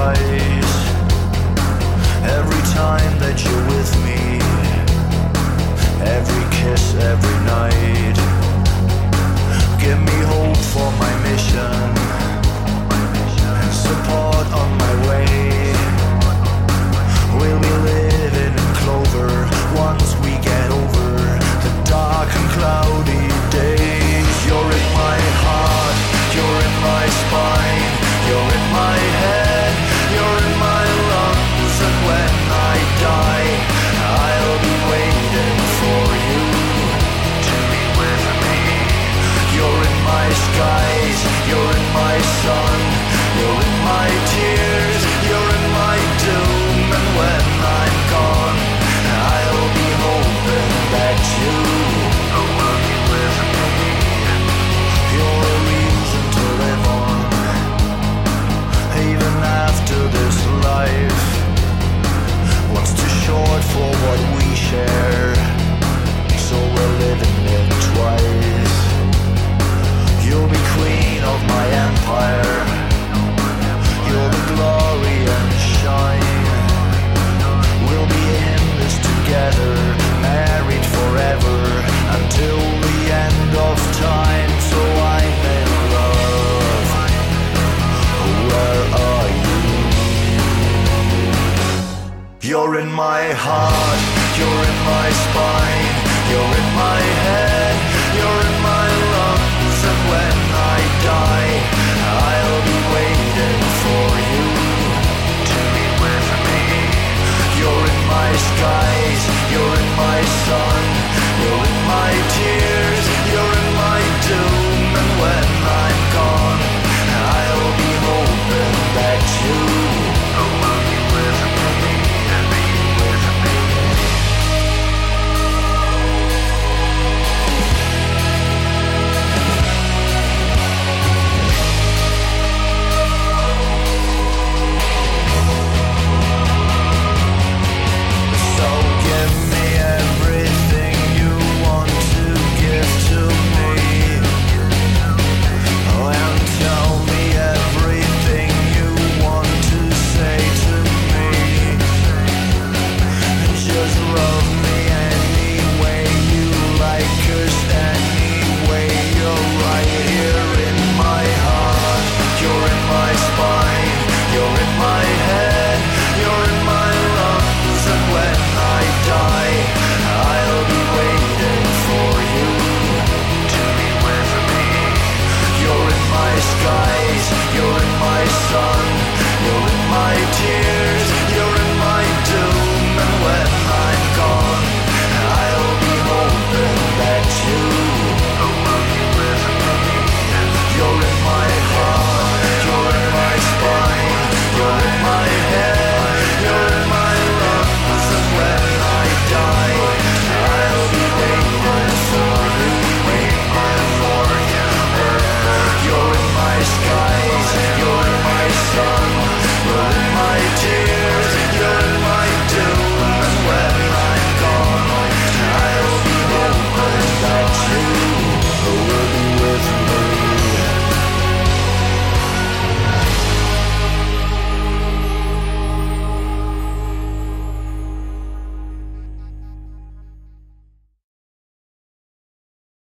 eyes. Every time that you're with me, every kiss, every night, give me hope for my mission and support on my way. We'll be living in clover once we get over the dark and cloudy days. You're in my heart, you're in my spine, you're in my head, you're in my lungs, and when I die, I'll be waiting for you to be with me. You're in my skies, you're in my sun, you're in my tears, you're in my doom, and when I'm gone, I'll be hoping that you will be with me. You're a reason to live on, even after this life. One's too short for what we share, so we're living it twice. You'll be queen of my empire, you're the glory and shine. We'll be in this together, married forever, until the end of time. So I'm in love, where are you? You're in my heart, you're in my spine, you're in my head, you're